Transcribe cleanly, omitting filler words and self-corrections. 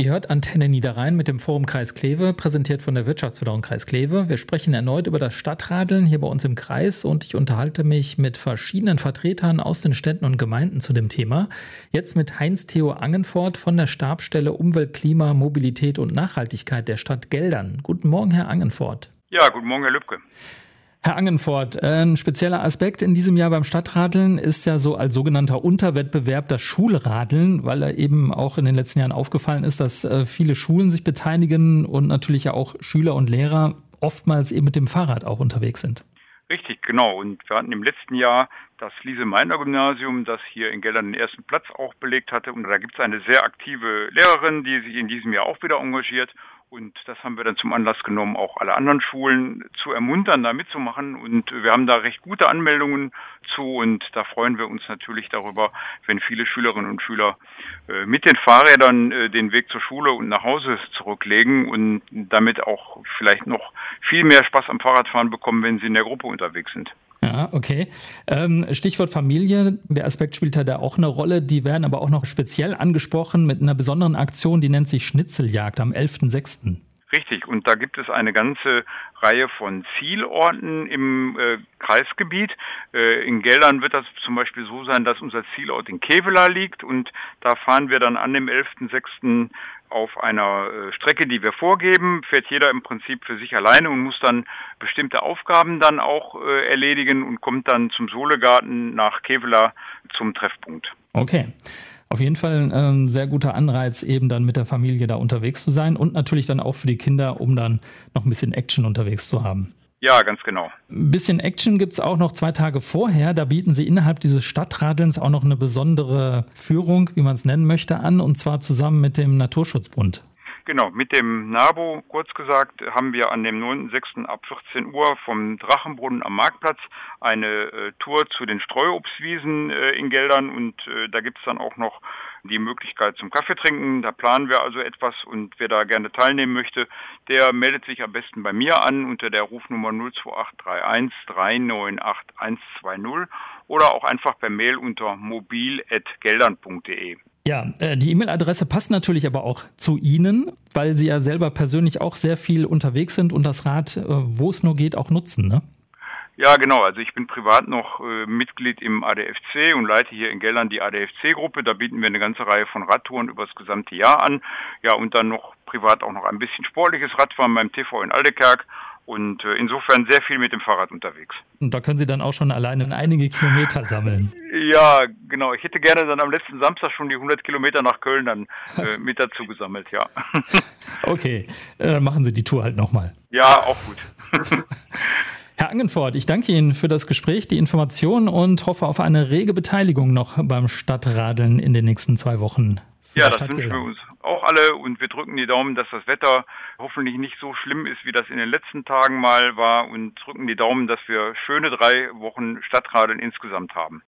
Ihr hört Antenne Niederrhein mit dem Forum Kreis Kleve, präsentiert von der Wirtschaftsförderung Kreis Kleve. Wir sprechen erneut über das Stadtradeln hier bei uns im Kreis und ich unterhalte mich mit verschiedenen Vertretern aus den Städten und Gemeinden zu dem Thema. Jetzt mit Heinz-Theo Angenfort von der Stabsstelle Umwelt, Klima, Mobilität und Nachhaltigkeit der Stadt Geldern. Guten Morgen, Herr Angenfort. Ja, guten Morgen, Herr Lübke. Herr Angenfort, ein spezieller Aspekt in diesem Jahr beim Stadtradeln ist ja so als sogenannter Unterwettbewerb das Schulradeln, weil er eben auch in den letzten Jahren aufgefallen ist, dass viele Schulen sich beteiligen und natürlich ja auch Schüler und Lehrer oftmals eben mit dem Fahrrad auch unterwegs sind. Richtig, genau. Und wir hatten im letzten Jahr das Lise-Meitner-Gymnasium, das hier in Geldern den ersten Platz auch belegt hatte. Und da gibt es eine sehr aktive Lehrerin, die sich in diesem Jahr auch wieder engagiert. Und das haben wir dann zum Anlass genommen, auch alle anderen Schulen zu ermuntern, da mitzumachen. Und wir haben da recht gute Anmeldungen zu. Und da freuen wir uns natürlich darüber, wenn viele Schülerinnen und Schüler mit den Fahrrädern den Weg zur Schule und nach Hause zurücklegen und damit auch vielleicht noch viel mehr Spaß am Fahrradfahren bekommen, wenn sie in der Gruppe unterwegs sind. Ja, okay. Stichwort Familie, der Aspekt spielt ja da auch eine Rolle. Die werden aber auch noch speziell angesprochen mit einer besonderen Aktion, die nennt sich Schnitzeljagd am 11.06. Richtig, und da gibt es eine ganze Reihe von Zielorten im Kreisgebiet. In Geldern wird das zum Beispiel so sein, dass unser Zielort in Kevela liegt und da fahren wir dann an dem 11.06. auf einer Strecke, die wir vorgeben, fährt jeder im Prinzip für sich alleine und muss dann bestimmte Aufgaben dann auch erledigen und kommt dann zum Sohlegarten nach Kevela zum Treffpunkt. Okay. Auf jeden Fall ein sehr guter Anreiz, eben dann mit der Familie da unterwegs zu sein und natürlich dann auch für die Kinder, um dann noch ein bisschen Action unterwegs zu haben. Ja, ganz genau. Ein bisschen Action gibt's auch noch 2 Tage vorher. Da bieten Sie innerhalb dieses Stadtradelns auch noch eine besondere Führung, wie man es nennen möchte, an, und zwar zusammen mit dem Naturschutzbund. Genau, mit dem NABU, kurz gesagt, haben wir an dem 9.6. ab 14 Uhr vom Drachenbrunnen am Marktplatz eine Tour zu den Streuobstwiesen in Geldern und da gibt's dann auch noch die Möglichkeit zum Kaffeetrinken. Da planen wir also etwas und wer da gerne teilnehmen möchte, der meldet sich am besten bei mir an unter der Rufnummer 02831 398 120 oder auch einfach per Mail unter mobil@geldern.de. Ja, die E-Mail-Adresse passt natürlich aber auch zu Ihnen, weil Sie ja selber persönlich auch sehr viel unterwegs sind und das Rad, wo es nur geht, auch nutzen, ne? Ja, genau. Also ich bin privat noch Mitglied im ADFC und leite hier in Geldern die ADFC-Gruppe. Da bieten wir eine ganze Reihe von Radtouren über das gesamte Jahr an. Ja, und dann noch privat auch noch ein bisschen sportliches Radfahren beim TV in Aldekerk. Und insofern sehr viel mit dem Fahrrad unterwegs. Und da können Sie dann auch schon alleine einige Kilometer sammeln. Ja, genau. Ich hätte gerne dann am letzten Samstag schon die 100 Kilometer nach Köln dann mit dazu gesammelt, ja. Okay, machen Sie die Tour halt nochmal. Ja, auch gut. Herr Angenfort, ich danke Ihnen für das Gespräch, die Informationen und hoffe auf eine rege Beteiligung noch beim Stadtradeln in den nächsten 2 Wochen. Ja, das wünschen wir uns auch alle und wir drücken die Daumen, dass das Wetter hoffentlich nicht so schlimm ist, wie das in den letzten Tagen mal war und drücken die Daumen, dass wir schöne 3 Wochen Stadtradeln insgesamt haben.